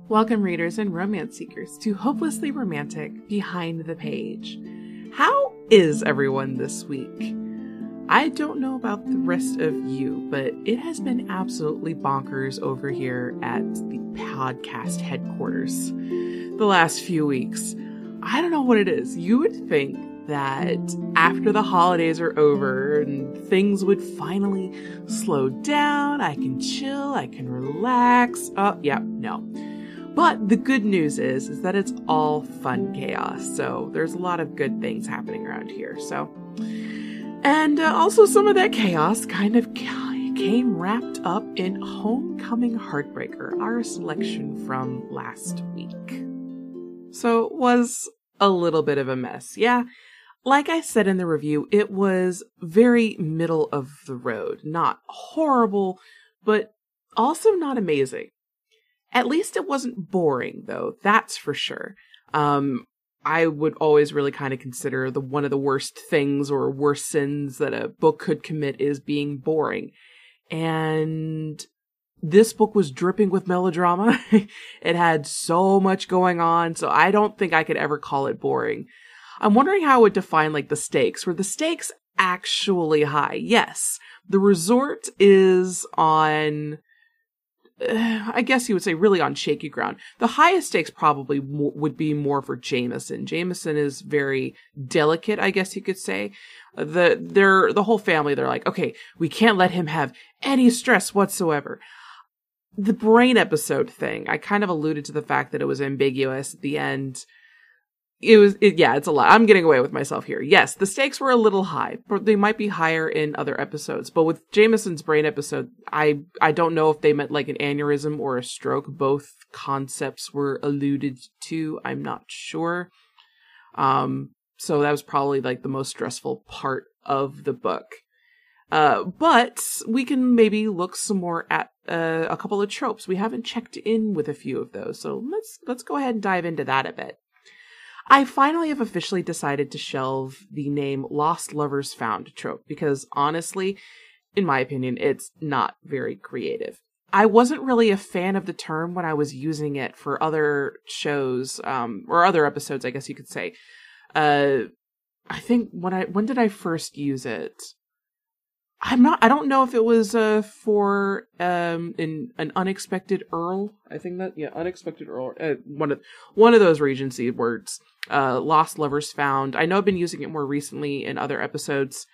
Welcome, readers and romance seekers, to Hopelessly Romantic Behind the Page. How is everyone this week? I don't know about the rest of you, but it has been absolutely bonkers over here at the podcast headquarters the last few weeks. I don't know what it is. You would think that after the holidays are over and things would finally slow down, I can chill, I can relax. No. But the good news is that it's all fun chaos. So there's a lot of good things happening around here. And also some of that chaos kind of came wrapped up in Homecoming Heartbreaker, our selection from last week. So it was a little bit of a mess. Yeah, like I said in the review, it was very middle of the road. Not horrible, but also not amazing. At least it wasn't boring, though, that's for sure. I would always really kind of consider one of the worst things or worst sins that a book could commit is being boring. And this book was dripping with melodrama. It had so much going on, so I don't think I could ever call it boring. I'm wondering how I would define the stakes. Were the stakes actually high? Yes. The resort is on, I guess you would say, really on shaky ground. The highest stakes probably would be more for Jameson. Jameson is very delicate, I guess you could say. The whole family, they're like, okay, we can't let him have any stress whatsoever. The brain episode thing, I kind of alluded to the fact that it was ambiguous at the end. It's a lot. I'm getting away with myself here. Yes, the stakes were a little high, but they might be higher in other episodes. But with Jameson's brain episode, I don't know if they meant an aneurysm or a stroke. Both concepts were alluded to. I'm not sure. So that was probably the most stressful part of the book. But we can maybe look some more at a couple of tropes. We haven't checked in with a few of those, so let's go ahead and dive into that a bit. I finally have officially decided to shelve the name Lost Lovers Found trope because honestly, in my opinion, it's not very creative. I wasn't really a fan of the term when I was using it for other shows, or other episodes, I guess you could say. I think when did I first use it? I don't know if it was for an Unexpected Earl. I think Unexpected Earl. One of those Regency words. Lost Lovers Found. I know I've been using it more recently in other episodes.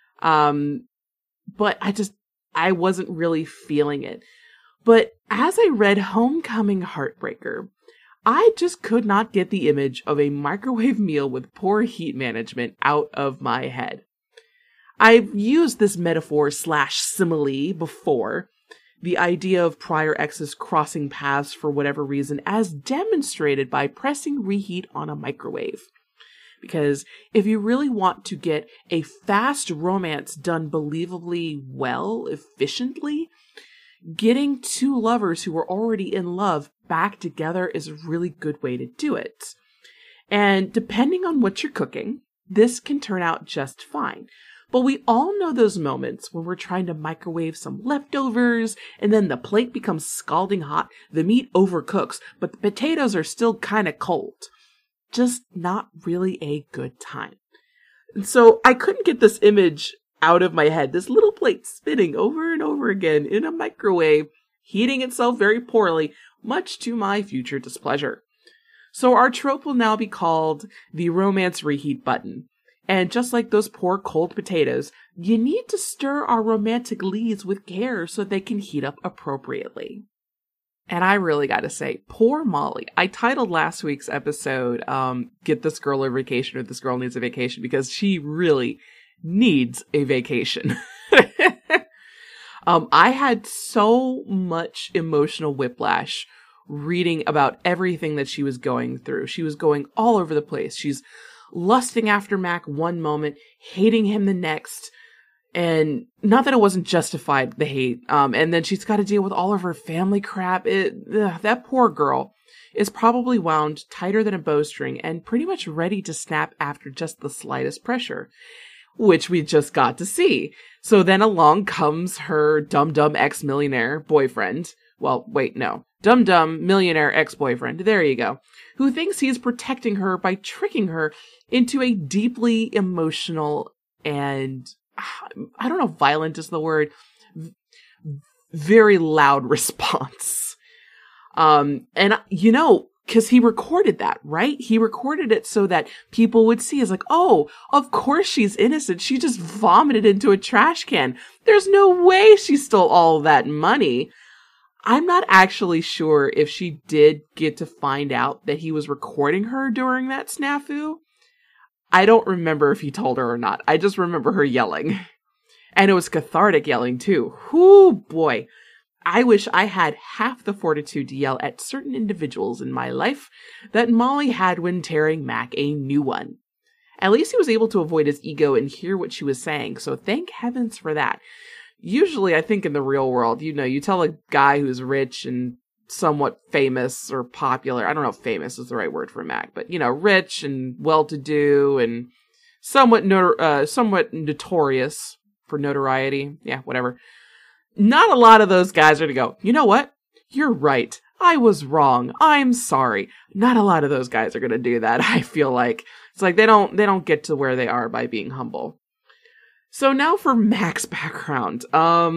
But I wasn't really feeling it. But as I read Homecoming Heartbreaker, I just could not get the image of a microwave meal with poor heat management out of my head. I've used this metaphor / simile before, the idea of prior exes crossing paths for whatever reason, as demonstrated by pressing reheat on a microwave. Because if you really want to get a fast romance done believably well, efficiently, getting two lovers who are already in love back together is a really good way to do it. And depending on what you're cooking, this can turn out just fine. But we all know those moments when we're trying to microwave some leftovers, and then the plate becomes scalding hot, the meat overcooks, but the potatoes are still kind of cold. Just not really a good time. And so I couldn't get this image out of my head. This little plate spinning over and over again in a microwave, heating itself very poorly, much to my future displeasure. So our trope will now be called the romance reheat button. And just like those poor cold potatoes, you need to stir our romantic leads with care so they can heat up appropriately. And I really gotta say, poor Molly. I titled last week's episode, Get This Girl a Vacation, or This Girl Needs a Vacation, because she really needs a vacation. I had so much emotional whiplash reading about everything that she was going through. She was going all over the place. She's lusting after Mac one moment, hating him the next, and not that it wasn't justified, the hate, and then she's got to deal with all of her family crap. That poor girl is probably wound tighter than a bowstring and pretty much ready to snap after just the slightest pressure, which we just got to see. So then along comes her dumb ex-millionaire boyfriend. Well, wait, no. Dumb millionaire ex-boyfriend. There you go. Who thinks he's protecting her by tricking her into a deeply emotional and, I don't know if violent is the word, very loud response. And because he recorded that, right? He recorded it so that people would see. It's like, oh, of course she's innocent. She just vomited into a trash can. There's no way she stole all that money. I'm not actually sure if she did get to find out that he was recording her during that snafu. I don't remember if he told her or not. I just remember her yelling. And it was cathartic yelling too. Whoo, boy. I wish I had half the fortitude to yell at certain individuals in my life that Molly had when tearing Mac a new one. At least he was able to avoid his ego and hear what she was saying, so thank heavens for that. Usually, I think in the real world, you tell a guy who's rich and somewhat famous or popular, I don't know if famous is the right word for Mac, but, rich and well-to-do and somewhat notorious for notoriety. Yeah, whatever. Not a lot of those guys are to go, you know what? You're right. I was wrong. I'm sorry. Not a lot of those guys are going to do that. I feel like it's like they don't get to where they are by being humble. So now for Mac's background.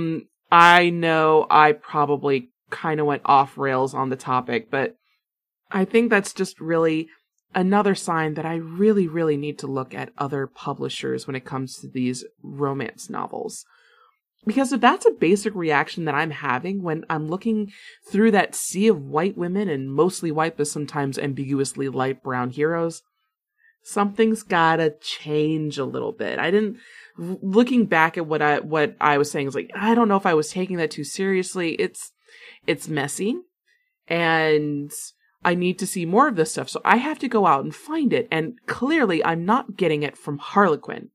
I know I probably kind of went off rails on the topic, but I think that's just really another sign that I really, really need to look at other publishers when it comes to these romance novels. Because if that's a basic reaction that I'm having when I'm looking through that sea of white women and mostly white but sometimes ambiguously light brown heroes, something's gotta change a little bit. Looking back at what I was saying is like, I don't know if I was taking that too seriously. It's messy and I need to see more of this stuff. So I have to go out and find it. And clearly I'm not getting it from Harlequin.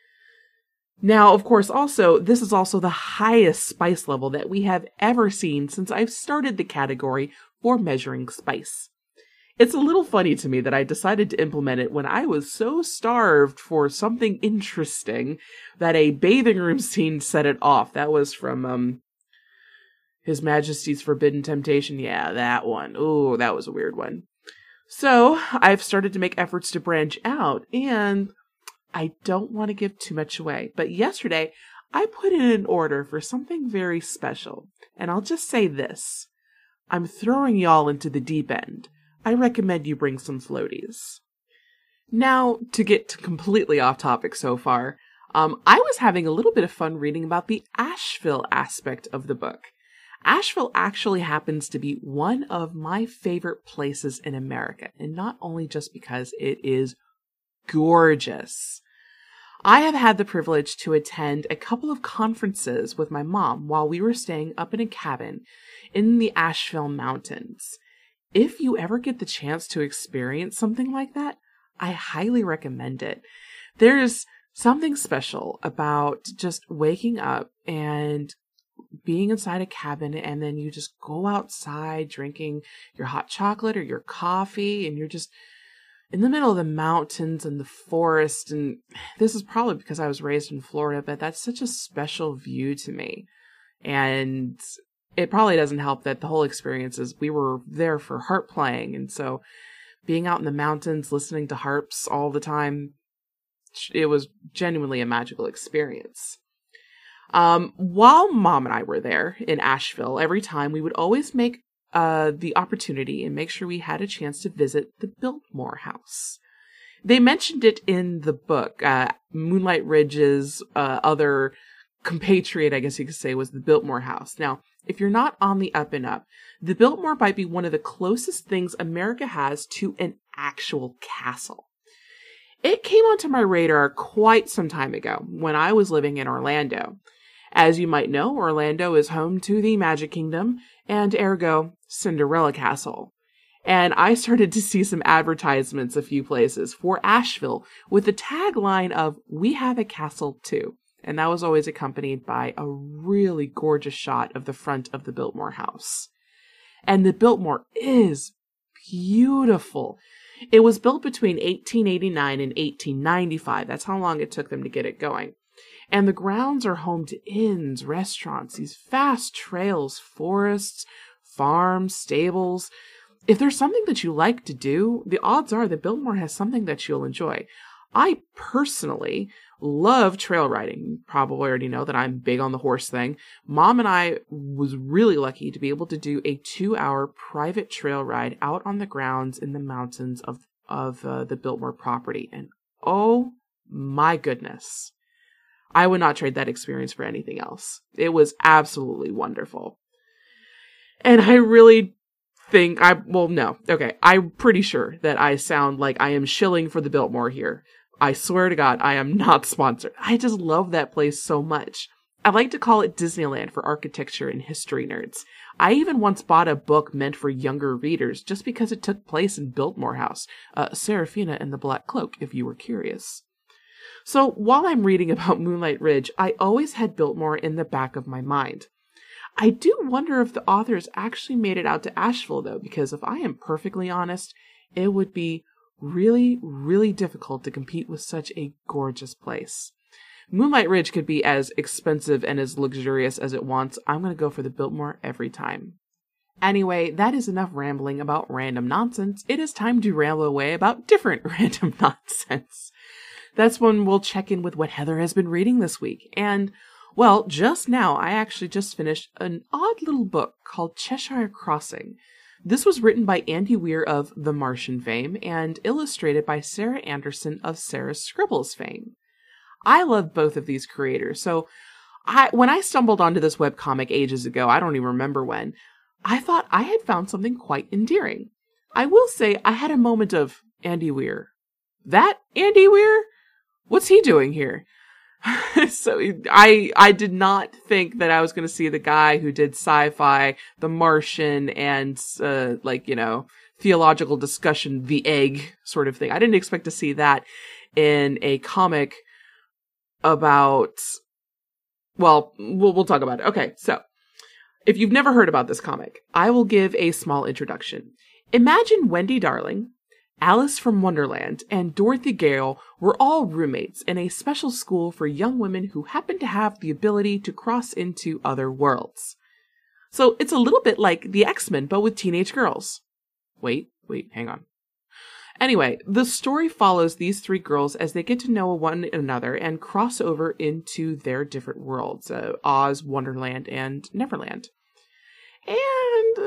Now, of course, this is also the highest spice level that we have ever seen since I've started the category for measuring spice. It's a little funny to me that I decided to implement it when I was so starved for something interesting that a bathing room scene set it off. That was from His Majesty's Forbidden Temptation. Yeah, that one. Ooh, that was a weird one. So I've started to make efforts to branch out, and I don't want to give too much away, but yesterday I put in an order for something very special, and I'll just say this. I'm throwing y'all into the deep end. I recommend you bring some floaties. Now, to get completely off topic so far, I was having a little bit of fun reading about the Asheville aspect of the book. Asheville actually happens to be one of my favorite places in America, and not only just because it is gorgeous. I have had the privilege to attend a couple of conferences with my mom while we were staying up in a cabin in the Asheville Mountains. If you ever get the chance to experience something like that, I highly recommend it. There's something special about just waking up and being inside a cabin, and then you just go outside drinking your hot chocolate or your coffee, and you're just in the middle of the mountains and the forest. And this is probably because I was raised in Florida, but that's such a special view to me. And it probably doesn't help that the whole experience is we were there for harp playing. And so being out in the mountains, listening to harps all the time, it was genuinely a magical experience. While Mom and I were there in Asheville, every time we would always make the opportunity and make sure we had a chance to visit the Biltmore House. They mentioned it in the book. Moonlight Ridge's other compatriot, I guess you could say, was the Biltmore House. Now, if you're not on the up and up, the Biltmore might be one of the closest things America has to an actual castle. It came onto my radar quite some time ago when I was living in Orlando. As you might know, Orlando is home to the Magic Kingdom and ergo Cinderella Castle. And I started to see some advertisements a few places for Asheville with the tagline of "We have a castle too." And that was always accompanied by a really gorgeous shot of the front of the Biltmore House. And the Biltmore is beautiful. It was built between 1889 and 1895. That's how long it took them to get it going. And the grounds are home to inns, restaurants, these vast trails, forests, farms, stables. If there's something that you like to do, the odds are that Biltmore has something that you'll enjoy. I personally love trail riding. You probably already know that I'm big on the horse thing. Mom and I was really lucky to be able to do a 2-hour private trail ride out on the grounds in the mountains of the Biltmore property. And oh my goodness, I would not trade that experience for anything else. It was absolutely wonderful. And I really think I'm pretty sure that I sound like I am shilling for the Biltmore here. I swear to God, I am not sponsored. I just love that place so much. I like to call it Disneyland for architecture and history nerds. I even once bought a book meant for younger readers just because it took place in Biltmore House, Seraphina and the Black Cloak, if you were curious. So while I'm reading about Moonlight Ridge, I always had Biltmore in the back of my mind. I do wonder if the authors actually made it out to Asheville, though, because if I am perfectly honest, it would be really, really difficult to compete with such a gorgeous place. Moonlight Ridge could be as expensive and as luxurious as it wants. I'm going to go for the Biltmore every time. Anyway, that is enough rambling about random nonsense. It is time to ramble away about different random nonsense. That's when we'll check in with what Heather has been reading this week. And, well, just now, I actually just finished an odd little book called Cheshire Crossing. This was written by Andy Weir of The Martian fame and illustrated by Sarah Anderson of Sarah's Scribbles fame. I love both of these creators, so when I stumbled onto this webcomic ages ago, I don't even remember when, I thought I had found something quite endearing. I will say I had a moment of Andy Weir. That Andy Weir? What's he doing here? So I did not think that I was going to see the guy who did sci-fi, The Martian, and theological discussion, The Egg sort of thing. I didn't expect to see that in a comic about, well, we'll talk about it. Okay, so if you've never heard about this comic, I will give a small introduction. Imagine Wendy Darling, Alice from Wonderland, and Dorothy Gale were all roommates in a special school for young women who happen to have the ability to cross into other worlds. So it's a little bit like the X-Men, but with teenage girls. Wait, hang on. Anyway, the story follows these three girls as they get to know one another and cross over into their different worlds, Oz, Wonderland, and Neverland. And,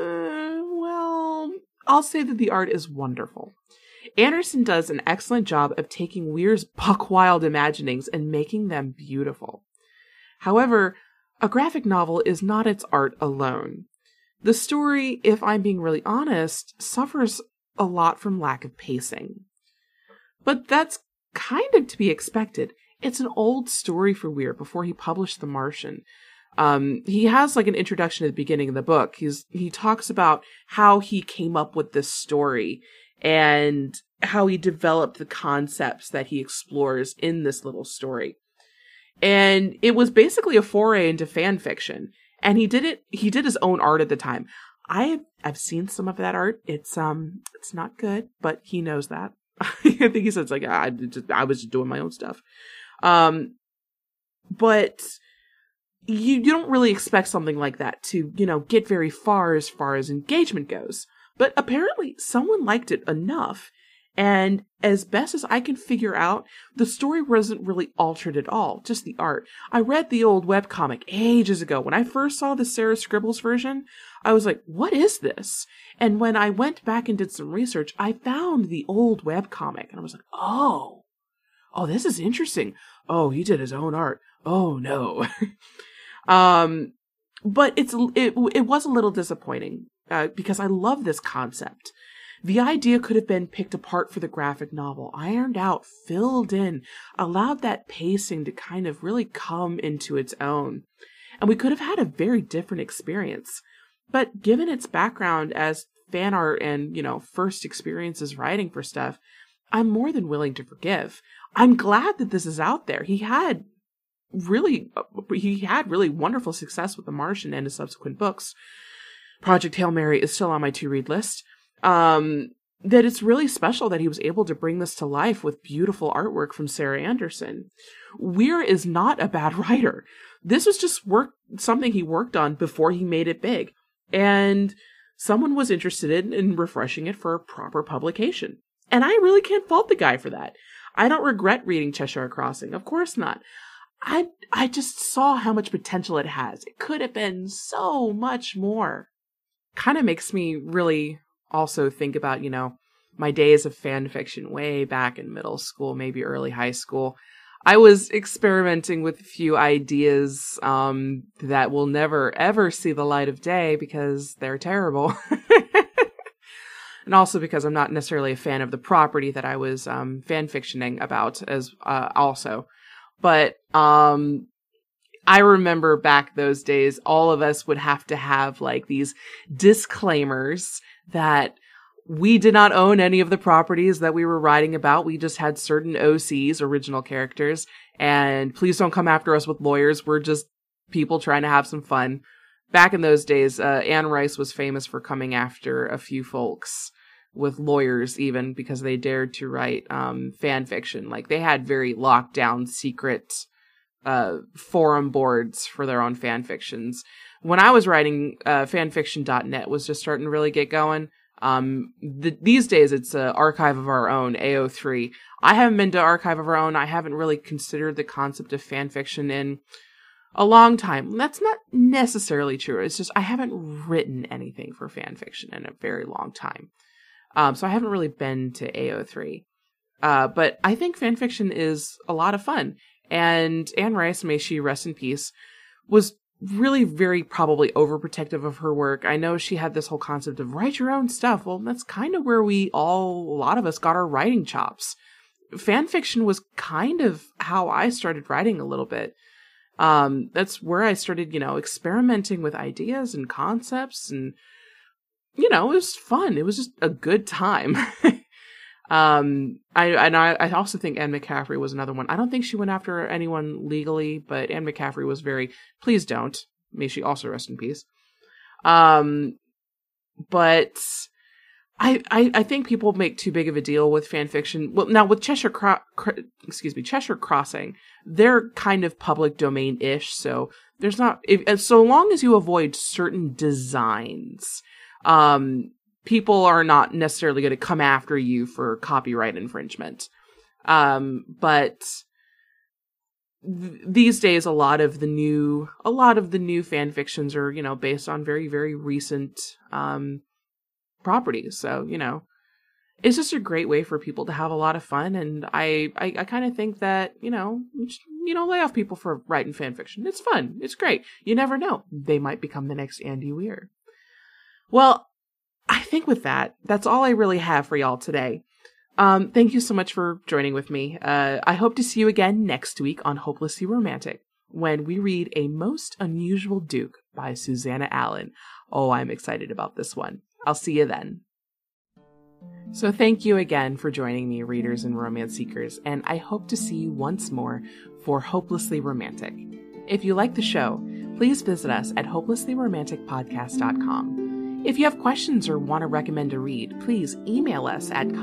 I'll say that the art is wonderful. Anderson does an excellent job of taking Weir's buck-wild imaginings and making them beautiful. However, a graphic novel is not its art alone. The story, if I'm being really honest, suffers a lot from lack of pacing. But that's kind of to be expected. It's an old story for Weir before he published The Martian. He has like an introduction at the beginning of the book. He talks about how he came up with this story and how he developed the concepts that he explores in this little story. And it was basically a foray into fan fiction. And he did his own art at the time. I've seen some of that art. It's not good, but he knows that. I think he says like, I was just doing my own stuff. But you don't really expect something like that to, get very far as engagement goes. But apparently someone liked it enough. And as best as I can figure out, the story wasn't really altered at all, just the art. I read the old webcomic ages ago. When I first saw the Sarah Scribbles version, I was like, what is this? And when I went back and did some research, I found the old webcomic. And I was like, oh, this is interesting. Oh, he did his own art. Oh, no. But it was a little disappointing because I love this concept. The idea could have been picked apart for the graphic novel, ironed out, filled in, allowed that pacing to kind of really come into its own. And we could have had a very different experience. But given its background as fan art and, first experiences writing for stuff, I'm more than willing to forgive. I'm glad that this is out there. He had really wonderful success with The Martian and his subsequent books. Project Hail Mary is still on my to-read list. that it's really special that he was able to bring this to life with beautiful artwork from Sarah Anderson. Weir is not a bad writer. This was just something he worked on before he made it big. And someone was interested in refreshing it for a proper publication. And I really can't fault the guy for that. I don't regret reading Cheshire Crossing. Of course not. I just saw how much potential it has. It could have been so much more. Kind of makes me really also think about, my days of fan fiction way back in middle school, maybe early high school. I was experimenting with a few ideas that will never, ever see the light of day because they're terrible. And also because I'm not necessarily a fan of the property that I was fan fictioning about as also. But I remember back those days, all of us would have to have like these disclaimers that we did not own any of the properties that we were writing about. We just had certain OCs, original characters, and please don't come after us with lawyers. We're just people trying to have some fun. Back in those days, Anne Rice was famous for coming after a few folks with lawyers, even because they dared to write fan fiction. Like they had very locked down secret forum boards for their own fan fictions. When I was writing, fanfiction.net was just starting to really get going. These days it's Archive of Our Own, AO3. I haven't been to Archive of Our Own. I haven't really considered the concept of fan fiction in a long time. That's not necessarily true. It's just I haven't written anything for fan fiction in a very long time. So I haven't really been to AO3. But I think fan fiction is a lot of fun. And Anne Rice, may she rest in peace, was really very probably overprotective of her work. I know she had this whole concept of write your own stuff. Well, that's kind of where a lot of us got our writing chops. Fan fiction was kind of how I started writing a little bit. That's where I started, experimenting with ideas and concepts, and, it was fun. It was just a good time. I also think Anne McCaffrey was another one. I don't think she went after anyone legally, but Anne McCaffrey was please don't. May she also rest in peace. But I think people make too big of a deal with fan fiction. Well, now with Cheshire Crossing, they're kind of public domain-ish, so there's not, so long as you avoid certain designs, people are not necessarily going to come after you for copyright infringement. But these days, a lot of the new fan fictions are, based on very, very recent, properties. So, it's just a great way for people to have a lot of fun. And I kind of think that, you don't lay off people for writing fan fiction. It's fun. It's great. You never know. They might become the next Andy Weir. Well, I think with that, that's all I really have for y'all today. Thank you so much for joining with me. I hope to see you again next week on Hopelessly Romantic, when we read A Most Unusual Duke by Susanna Allen. Oh, I'm excited about this one. I'll see you then. So thank you again for joining me, readers and romance seekers, and I hope to see you once more for Hopelessly Romantic. If you like the show, please visit us at hopelesslyromanticpodcast.com. If you have questions or want to recommend a read, please email us at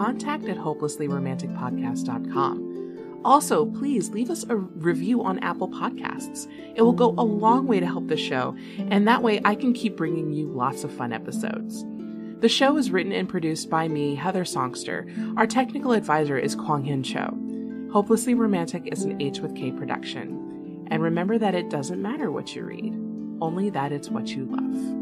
contact@hopelesslyromanticpodcast.com. Also, please leave us a review on Apple Podcasts. It will go a long way to help the show, and that way I can keep bringing you lots of fun episodes. The show is written and produced by me, Heather Songster. Our technical advisor is Kwang Hyun Cho. Hopelessly Romantic is an H with K production. And remember that it doesn't matter what you read, only that it's what you love.